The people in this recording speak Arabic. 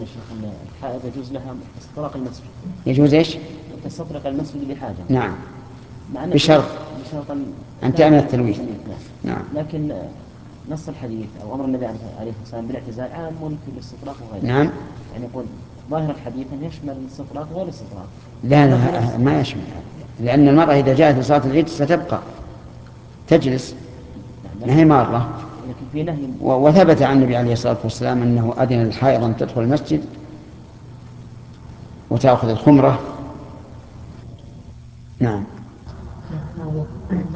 يا شيخ أن الحائض يجوز لها استطراق المسجد. يجوز إيش؟ تستطرق المسجد لحاجة. نعم. بشرط أن تعمل التلويث. نعم. لكن نص الحديث أو أمر النبي عليه الصلاة والسلام بالاعتزال عام في الاستطراق وغيره. نعم. يعني يقول ظاهر الحديث أن يشمل الاستطراق وغير الاستطراق. لا ما يشمل، لأن المرأة إذا جاءت لصلاة العيد ستبقى تجلس، ما هي مارة. لكن في نهي. وثبت عن النبي عليه الصلاة والسلام أنه أذن للحائض أن تدخل المسجد وتأخذ الخمرة. نعم.